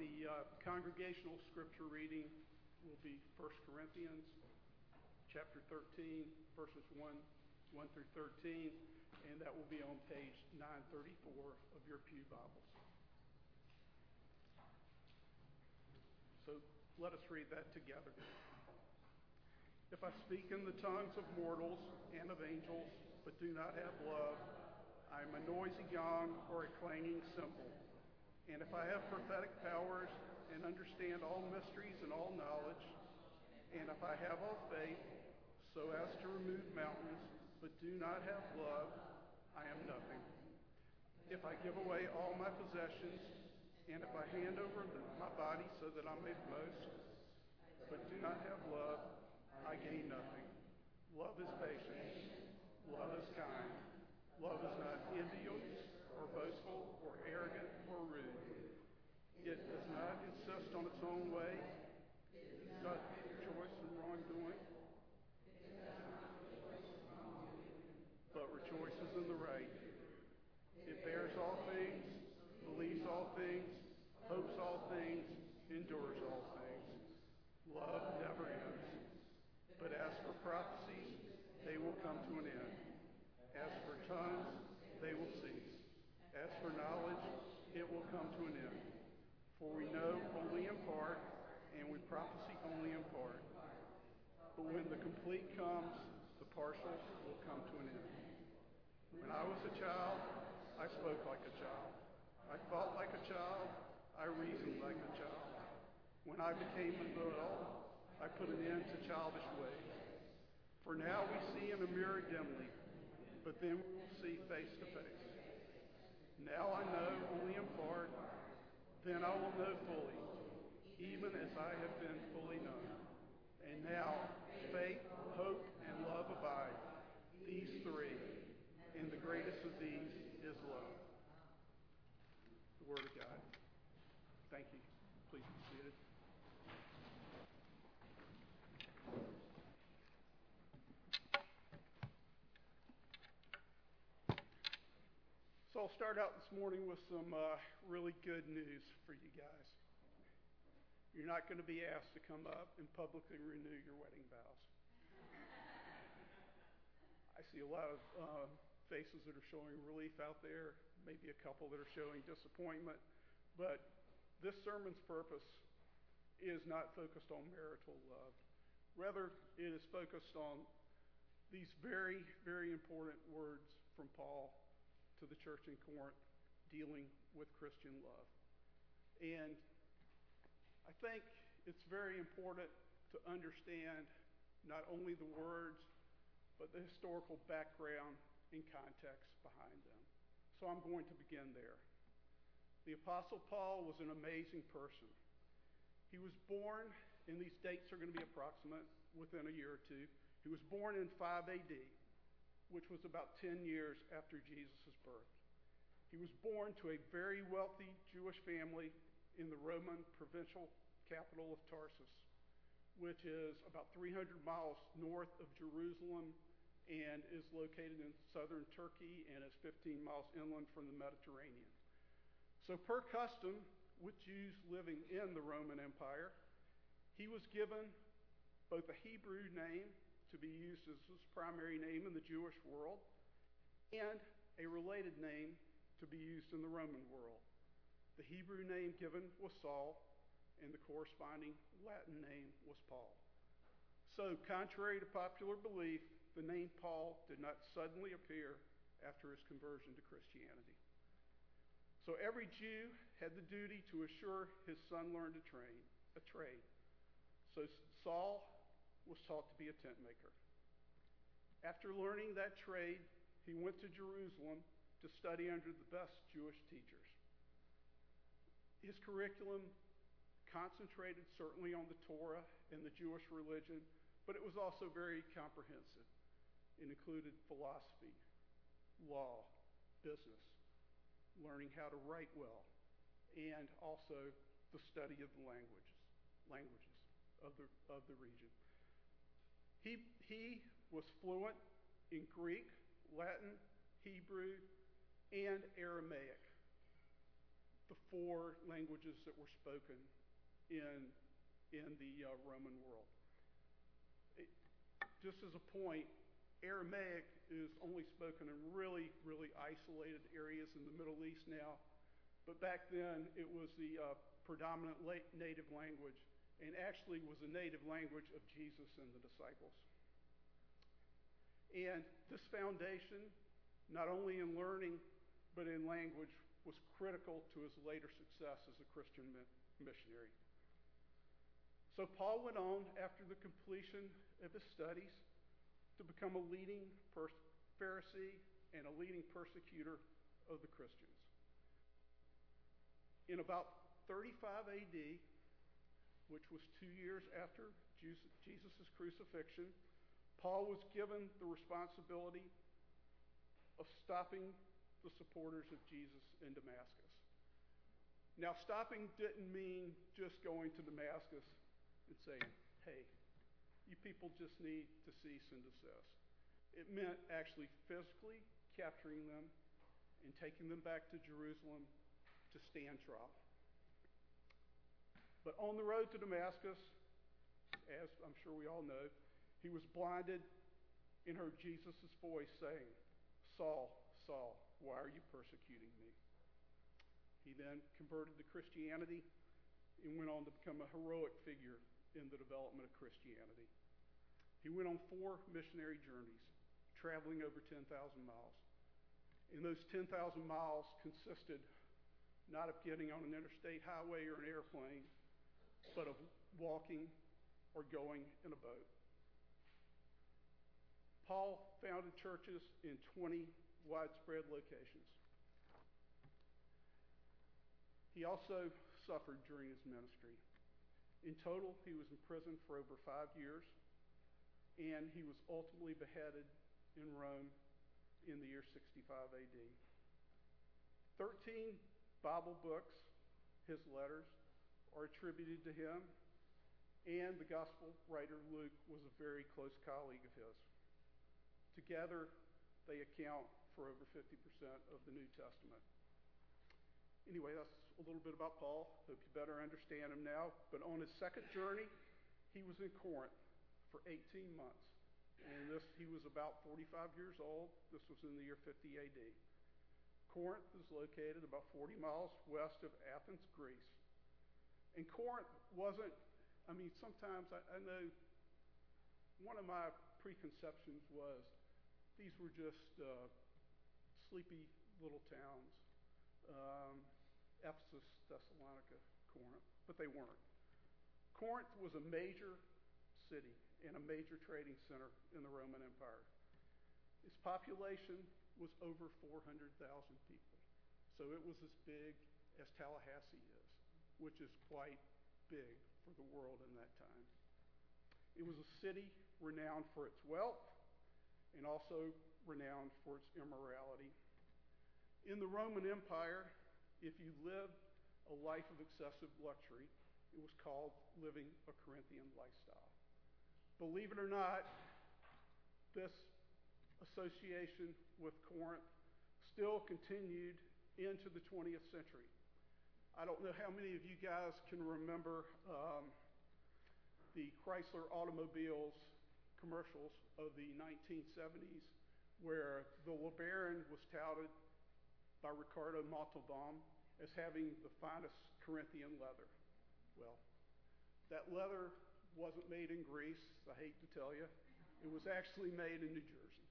The congregational scripture reading will be 1 Corinthians chapter 13, verses 1 through 13, and that will be on page 934 of your pew Bibles. So let us read that together. If I speak in the tongues of mortals and of angels, but do not have love, I am a noisy gong or a clanging cymbal. And if I have prophetic powers and understand all mysteries and all knowledge, and if I have all faith so as to remove mountains, but do not have love, I am nothing. If I give away all my possessions, and if I hand over my body so that I may boast, but do not have love, I gain nothing. Love is patient. Love is kind. Love is not envious or boastful or arrogant or rude. It does not insist on its own way. It does not rejoice in wrongdoing, but rejoices in the right. It bears all things, believes all things, hopes all things, endures all things. Love never ends. But as for prophecies, they will come to an end. As for tongues, they will cease. As for knowledge, it will come to an end. For we know only in part, and we prophesy only in part. But when the complete comes, the partial will come to an end. When I was a child, I spoke like a child. I thought like a child. I reasoned like a child. When I became an adult, I put an end to childish ways. For now we see in a mirror dimly, but then we will see face to face. Now I know only in part, then I will know fully, even as I have been fully known. And now faith, hope, and love abide, these three, and the greatest of these is love. The Word of God. Thank you. Please be seated. So I'll start out this morning with some really good news for you guys. You're not going to be asked to come up and publicly renew your wedding vows. I see a lot of faces that are showing relief out there, maybe a couple that are showing disappointment, but this sermon's purpose is not focused on marital love. Rather, it is focused on these very, very important words from Paul to the church in Corinth dealing with Christian love. And I think it's very important to understand not only the words, but the historical background and context behind them. So I'm going to begin there. The Apostle Paul was an amazing person. He was born, and these dates are going to be approximate within a year or two. He was born in 5 AD, which was about 10 years after Jesus' birth. He was born to a very wealthy Jewish family in the Roman provincial capital of Tarsus, which is about 300 miles north of Jerusalem and is located in southern Turkey and is 15 miles inland from the Mediterranean. So per custom, with Jews living in the Roman Empire, he was given both a Hebrew name to be used as his primary name in the Jewish world, and a related name to be used in the Roman world. The Hebrew name given was Saul, and the corresponding Latin name was Paul. So, contrary to popular belief, the name Paul did not suddenly appear after his conversion to Christianity. So every Jew had the duty to assure his son learned a trade. So Saul was taught to be a tent maker. After learning that trade, he went to Jerusalem to study under the best Jewish teachers. His curriculum concentrated certainly on the Torah and the Jewish religion, but it was also very comprehensive. It included philosophy, law, business, learning how to write well, and also the study of the languages of the region. He was fluent in Greek, Latin, Hebrew, and Aramaic. the four languages that were spoken in the Roman world. Just as a point, Aramaic is only spoken in really, really isolated areas in the Middle East now, but back then it was the predominant native language, and actually was a native language of Jesus and the disciples. And this foundation, not only in learning, but in language, was critical to his later success as a Christian missionary. So Paul went on after the completion of his studies to become a leading Pharisee and a leading persecutor of the Christians. In about 35 AD, which was 2 years after Jesus' crucifixion, Paul was given the responsibility of stopping the supporters of Jesus in Damascus. Now, stopping didn't mean just going to Damascus and saying, hey, you people just need to cease and desist. It meant actually physically capturing them and taking them back to Jerusalem to stand trial. But on the road to Damascus, as I'm sure we all know, he was blinded and heard Jesus' voice saying, Saul, Saul, why are you persecuting me? He then converted to Christianity and went on to become a heroic figure in the development of Christianity. He went on 4 missionary journeys, traveling over 10,000 miles. And those 10,000 miles consisted not of getting on an interstate highway or an airplane, but of walking or going in a boat. Paul founded churches in 20 widespread locations. He also suffered during his ministry. In total, he was in prison for over 5 years, and he was ultimately beheaded in Rome in the year 65 AD. 13 Bible books, his letters, are attributed to him, and the gospel writer Luke was a very close colleague of his. Together, they account for over 50% of the New Testament. Anyway, that's a little bit about Paul. Hope you better understand him now. But on his second journey, he was in Corinth for 18 months. And he was about 45 years old. This was in the year 50 AD. Corinth is located about 40 miles west of Athens, Greece. And Corinth wasn't, sometimes I know one of my preconceptions was these were just sleepy little towns. Ephesus, Thessalonica, Corinth, but they weren't. Corinth was a major city and a major trading center in the Roman Empire. Its population was over 400,000 people. So it was as big as Tallahassee is, which is quite big for the world in that time. It was a city renowned for its wealth and also renowned for its immorality. In the Roman Empire, if you lived a life of excessive luxury, it was called living a Corinthian lifestyle. Believe it or not, this association with Corinth still continued into the 20th century. I don't know how many of you guys can remember the Chrysler automobiles commercials of the 1970s where the LeBaron was touted by Ricardo Montalban as having the finest Corinthian leather. Well, that leather wasn't made in Greece, I hate to tell you. It was actually made in New Jersey.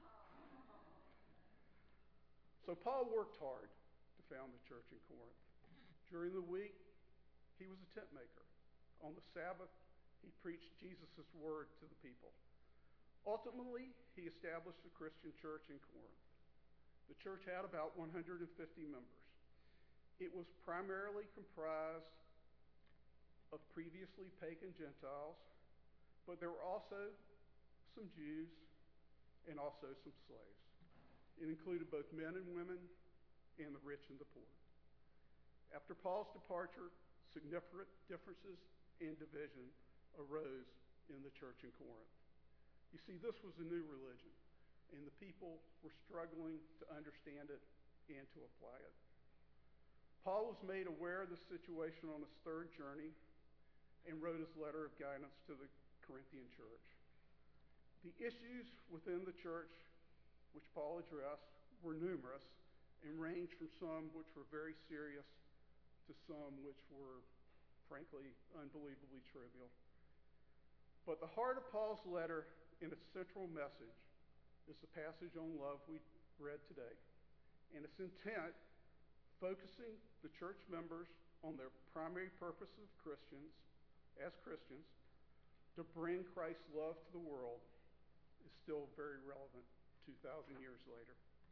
So Paul worked hard to found the church in Corinth. During the week, he was a tent maker. On the Sabbath, he preached Jesus' word to the people. Ultimately, he established a Christian church in Corinth. The church had about 150 members. It was primarily comprised of previously pagan Gentiles, but there were also some Jews and also some slaves. It included both men and women and the rich and the poor. After Paul's departure, significant differences and division arose in the church in Corinth. You see, this was a new religion, and the people were struggling to understand it and to apply it. Paul was made aware of the situation on his third journey and wrote his letter of guidance to the Corinthian church. The issues within the church which Paul addressed were numerous and ranged from some which were very serious to some which were, frankly, unbelievably trivial. But the heart of Paul's letter and its central message is the passage on love we read today, and its intent focusing the church members on their primary purpose of as Christians, to bring Christ's love to the world is still very relevant 2,000 years later.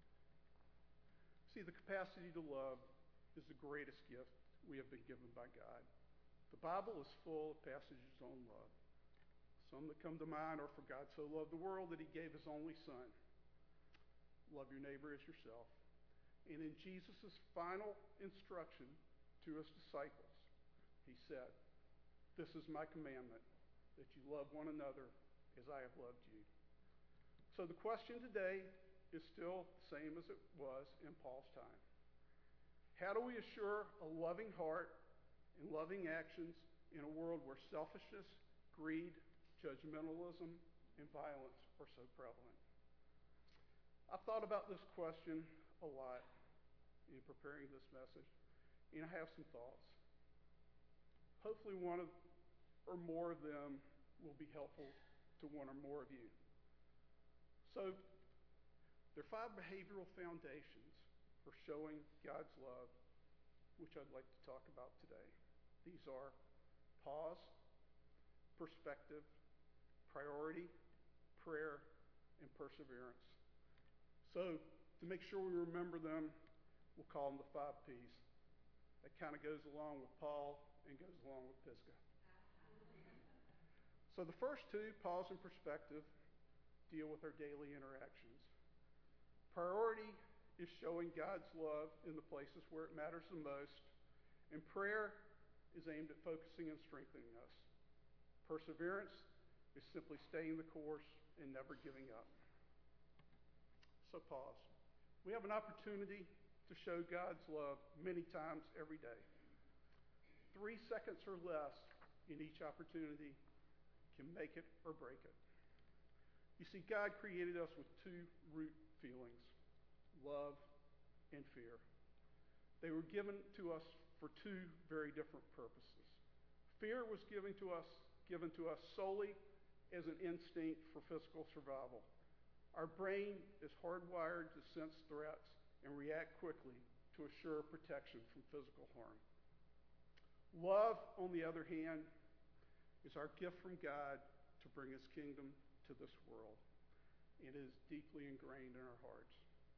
See, the capacity to love is the greatest gift we have been given by God. The Bible is full of passages on love. Some that come to mind are, for God so loved the world that he gave his only son. Love your neighbor as yourself. And in Jesus' final instruction to his disciples, he said, "This is my commandment, that you love one another as I have loved you." So the question today is still the same as it was in Paul's time. How do we assure a loving heart and loving actions in a world where selfishness, greed, judgmentalism, and violence are so prevalent? I've thought about this question a lot in preparing this message, and I have some thoughts. Hopefully one or more of them will be helpful to one or more of you. So, there are 5 behavioral foundations for showing God's love, which I'd like to talk about today. These are pause, perspective, priority, prayer, and perseverance. So, to make sure we remember them, we'll call them the 5 P's. That kind of goes along with Paul and goes along with Pisgah. So the first 2, pause and perspective, deal with our daily interactions. Priority is showing God's love in the places where it matters the most, and prayer is aimed at focusing and strengthening us. Perseverance is simply staying the course and never giving up. So pause. We have an opportunity to show God's love many times every day. 3 seconds or less in each opportunity can make it or break it. You see, God created us with 2 root feelings, love and fear. They were given to us for 2 very different purposes. Fear was given to us solely as an instinct for physical survival. Our brain is hardwired to sense threats and react quickly to assure protection from physical harm. Love, on the other hand, is our gift from God to bring his kingdom to this world. It is deeply ingrained in our hearts.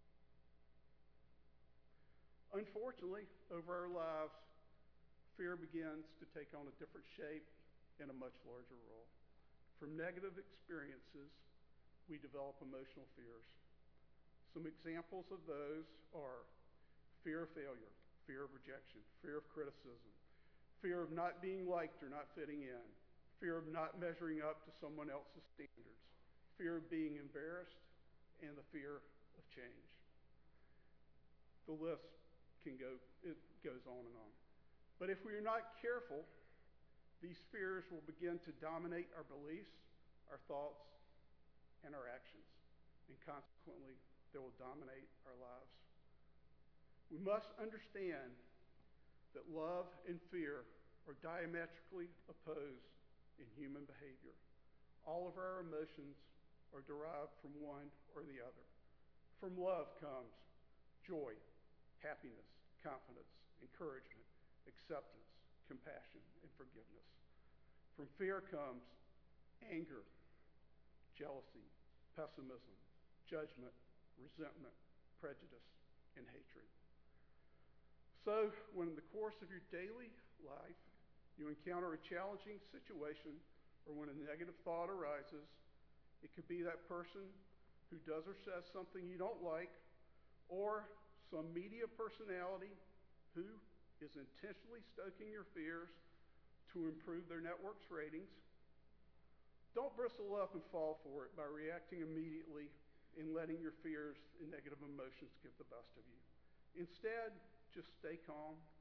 Unfortunately, over our lives, fear begins to take on a different shape and a much larger role. From negative experiences, we develop emotional fears. Some examples of those are fear of failure, fear of rejection, fear of criticism, fear of not being liked or not fitting in, fear of not measuring up to someone else's standards, fear of being embarrassed, and the fear of change. The list goes on and on. But if we are not careful, these fears will begin to dominate our beliefs, our thoughts, and our actions. And consequently, they will dominate our lives. We must understand that love and fear are diametrically opposed in human behavior. All of our emotions are derived from one or the other. From love comes joy, happiness, confidence, encouragement, acceptance, compassion, and forgiveness. From fear comes anger, jealousy, pessimism, judgment, resentment, prejudice, and hatred. So, when in the course of your daily life you encounter a challenging situation or when a negative thought arises, it could be that person who does or says something you don't like, or some media personality who is intentionally stoking your fears to improve their network's ratings. Don't bristle up and fall for it by reacting immediately and letting your fears and negative emotions get the best of you. Instead, just stay calm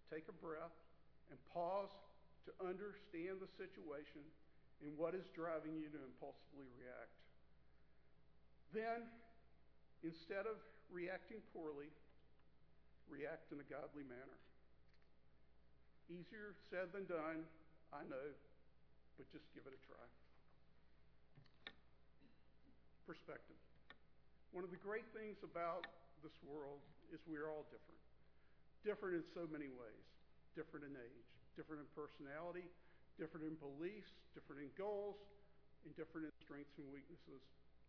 take a breath, and pause to understand the situation and what is driving you to impulsively react. Then, instead of reacting poorly, react in a godly manner. Easier said than done, I know, but just give it a try. Perspective. One of the great things about this world is we're all different. Different in so many ways. Different in age, different in personality, different in beliefs, different in goals, and different in strengths and weaknesses,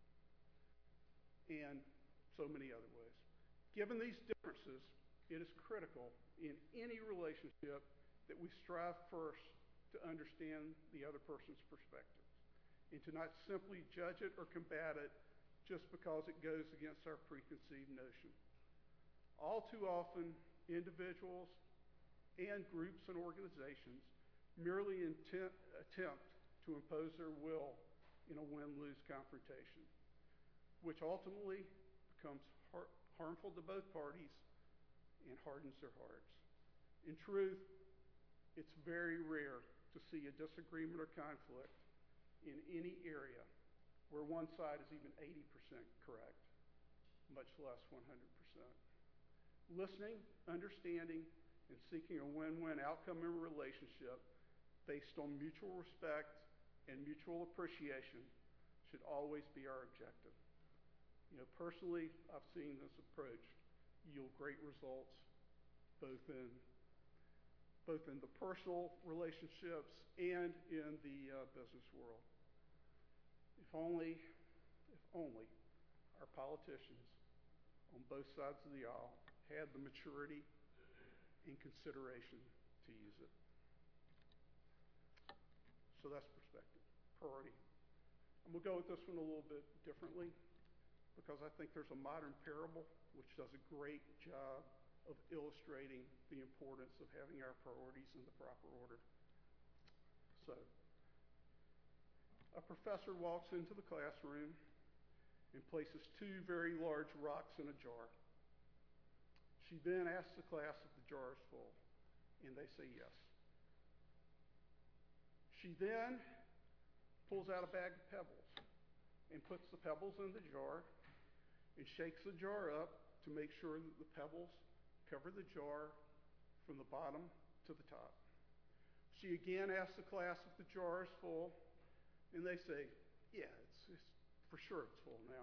and so many other ways. Given these differences, it is critical in any relationship that we strive first to understand the other person's perspective and to not simply judge it or combat it just because it goes against our preconceived notion. All too often, individuals and groups and organizations merely attempt to impose their will in a win-lose confrontation, which ultimately becomes harmful to both parties and hardens their hearts. In truth, it's very rare to see a disagreement or conflict in any area where one side is even 80% correct, much less 100%. Listening, understanding, and seeking a win-win outcome in a relationship based on mutual respect and mutual appreciation should always be our objective. Personally, I've seen this approach yield great results both in the personal relationships and in the business world. If only our politicians on both sides of the aisle had the maturity and consideration to use it. So that's perspective, priority. I'm going to go with this one a little bit differently because I think there's a modern parable which does a great job of illustrating the importance of having our priorities in the proper order. So, a professor walks into the classroom and places two very large rocks in a jar. She then asks the class if the jar is full, and they say yes. She then pulls out a bag of pebbles and puts the pebbles in the jar and shakes the jar up to make sure that the pebbles cover the jar from the bottom to the top. She again asks the class if the jar is full, and they say, yeah, it's for sure it's full now.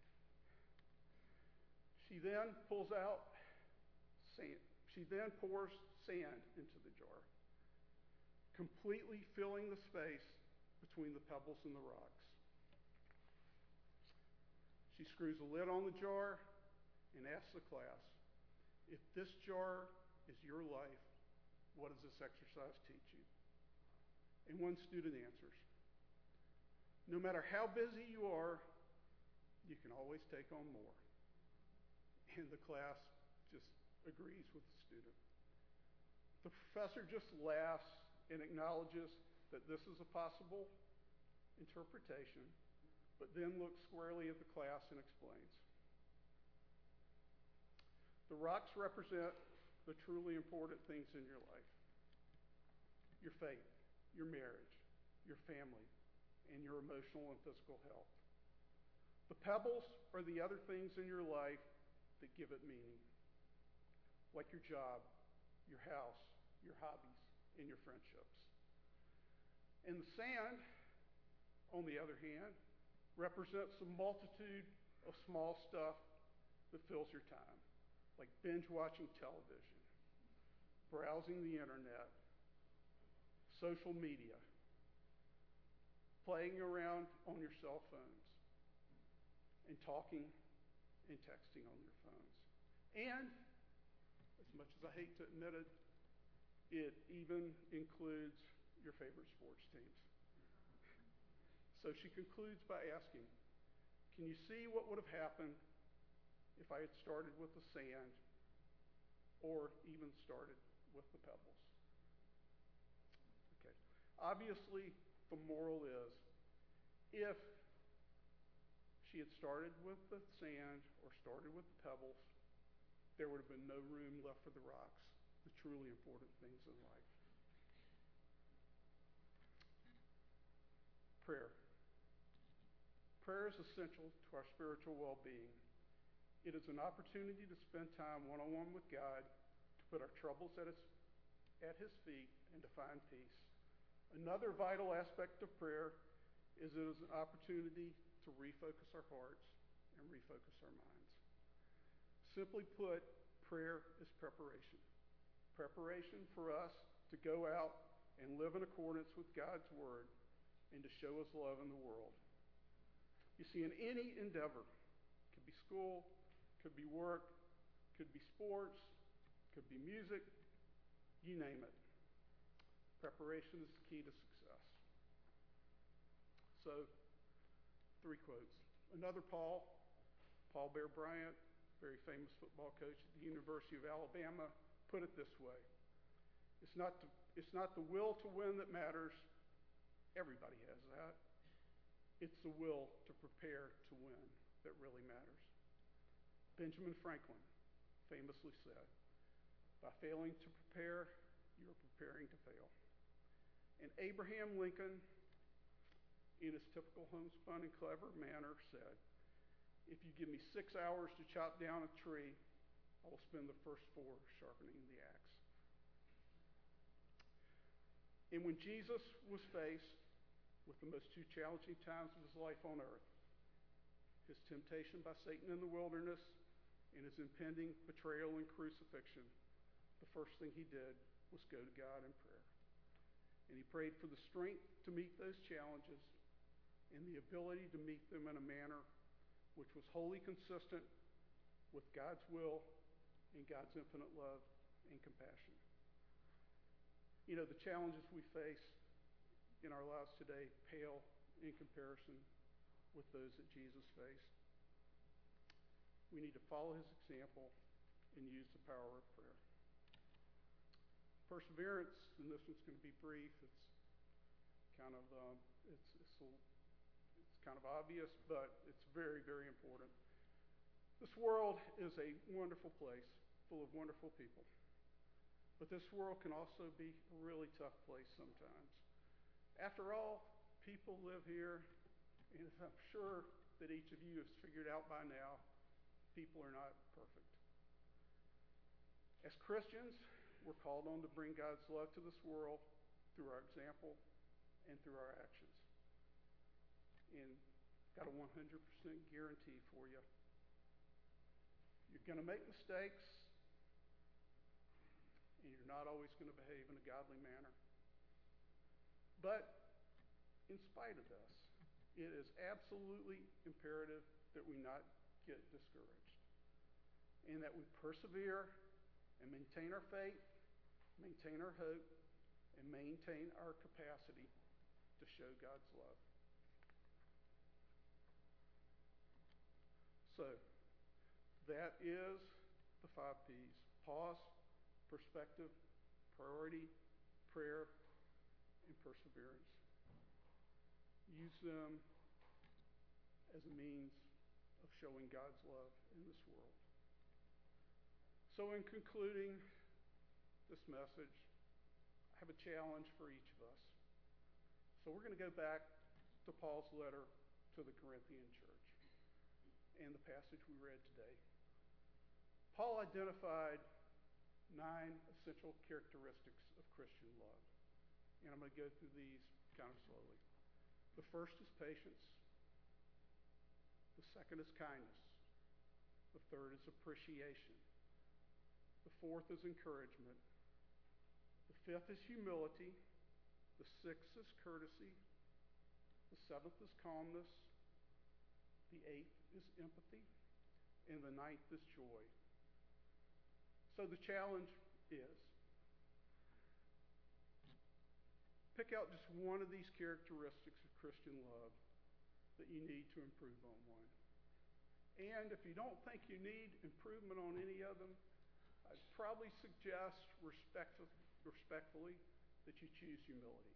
She then pulls out sand. She then pours sand into the jar, completely filling the space between the pebbles and the rocks. She screws a lid on the jar and asks the class, if this jar is your life, what does this exercise teach you? And one student answers, no matter how busy you are, you can always take on more. And the class just agrees with the student. The professor just laughs and acknowledges that this is a possible interpretation, but then looks squarely at the class and explains. The rocks represent the truly important things in your life. Your faith, your marriage, your family, and your emotional and physical health. The pebbles are the other things in your life that give it meaning, like your job, your house, your hobbies, and your friendships. And the sand, on the other hand, represents a multitude of small stuff that fills your time, like binge watching television, browsing the internet, social media, playing around on your cell phones, and talking and texting on your phones. And, as much as I hate to admit it, it even includes your favorite sports teams. So she concludes by asking, can you see what would have happened if I had started with the sand or even started with the pebbles? Okay. Obviously, the moral is, if she had started with the sand or started with the pebbles, there would have been no room left for the rocks, the truly important things in life. Prayer. Prayer is essential to our spiritual well-being. It is an opportunity to spend time one-on-one with God, to put our troubles at His feet, and to find peace. Another vital aspect of prayer is it is an opportunity to refocus our hearts and refocus our minds. Simply put, prayer is preparation. Preparation for us to go out and live in accordance with God's Word and to show His love in the world. You see, in any endeavor, could be school, could be work, could be sports, could be music, you name it. Preparation is the key to success. So, 3 quotes. Another Paul Bear Bryant, very famous football coach at the University of Alabama, put it this way. It's not the will to win that matters. Everybody has that. It's the will to prepare to win that really matters. Benjamin Franklin famously said, by failing to prepare, you are preparing to fail. And Abraham Lincoln, in his typical homespun and clever manner, said, if you give me 6 hours to chop down a tree, I will spend the first 4 sharpening the axe. And when Jesus was faced with the most 2 challenging times of his life on earth, his temptation by Satan in the wilderness and his impending betrayal and crucifixion, the first thing he did was go to God in prayer. And he prayed for the strength to meet those challenges and the ability to meet them in a manner which was wholly consistent with God's will and God's infinite love and compassion. You know, the challenges we face in our lives today pale in comparison with those that Jesus faced. We need to follow his example and use the power of prayer. Perseverance, and this one's going to be brief. It's kind of kind of obvious, but it's very, very important. This world is a wonderful place, full of wonderful people. But this world can also be a really tough place sometimes. After all, people live here, and I'm sure that each of you has figured out by now, people are not perfect. As Christians, we're called on to bring God's love to this world through our example and through our actions. And got a 100% guarantee for you. You're going to make mistakes, and you're not always going to behave in a godly manner. But in spite of this, it is absolutely imperative that we not get discouraged and that we persevere and maintain our faith, maintain our hope, and maintain our capacity to show God's love. So, that is the 5 P's. Pause, perspective, priority, prayer, and perseverance. Use them as a means of showing God's love in this world. So in concluding this message, I have a challenge for each of us. So we're going to go back to Paul's letter to the Corinthian church and the passage we read today. Paul identified 9 essential characteristics of Christian love. And I'm going to go through these kind of slowly. The first is patience. The second is kindness. The third is appreciation. The fourth is encouragement. The fifth is humility. The sixth is courtesy. The seventh is calmness. The eighth is empathy. And the ninth is joy. So the challenge is, pick out just one of these characteristics of Christian love that you need to improve on one. And if you don't think you need improvement on any of them, I'd probably suggest respectfully that you choose humility.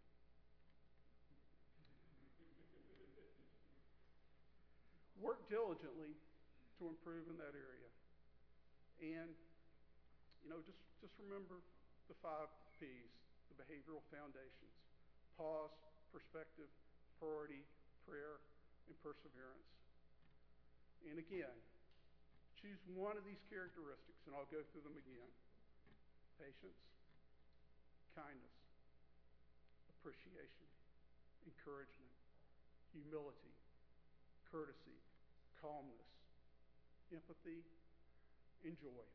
Work diligently to improve in that area. And, just remember the 5 P's, the behavioral foundations: pause, perspective, priority, prayer, and perseverance. And again, choose one of these characteristics, and I'll go through them again: patience, kindness, appreciation, encouragement, humility, courtesy, calmness, empathy, and joy.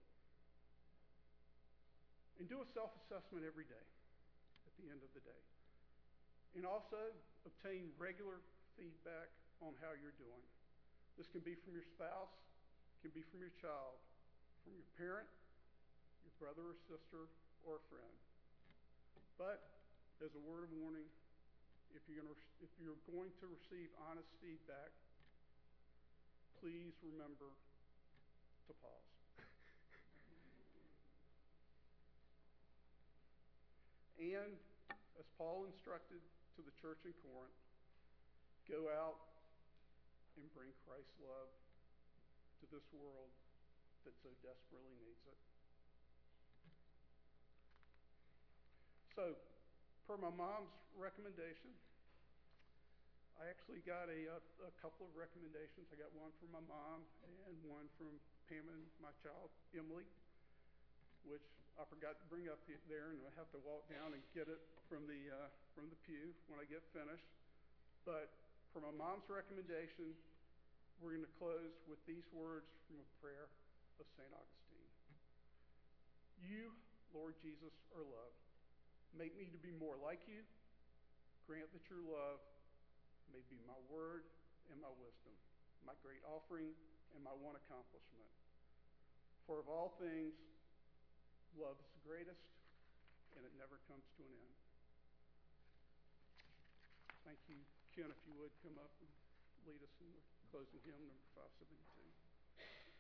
And do a self-assessment every day at the end of the day. And also obtain regular feedback on how you're doing. This can be from your spouse, can be from your child, from your parent, your brother or sister, or a friend. But as a word of warning, if you're going to receive honest feedback, please remember to pause. And as Paul instructed to the church in Corinth, go out and bring Christ's love to this world that so desperately needs it. So, per my mom's recommendation, I actually got a couple of recommendations. I got one from my mom and one from Pam and my child, Emily, which I forgot to bring up there, and I have to walk down and get it from the pew when I get finished. But for my mom's recommendation, we're going to close with these words from a prayer of St. Augustine. You, Lord Jesus, are love. Make me to be more like you. Grant that your love may be my word and my wisdom, my great offering and my one accomplishment. For of all things, love is the greatest, and it never comes to an end. Thank you. Ken, if you would come up and lead us in the closing hymn, number 572.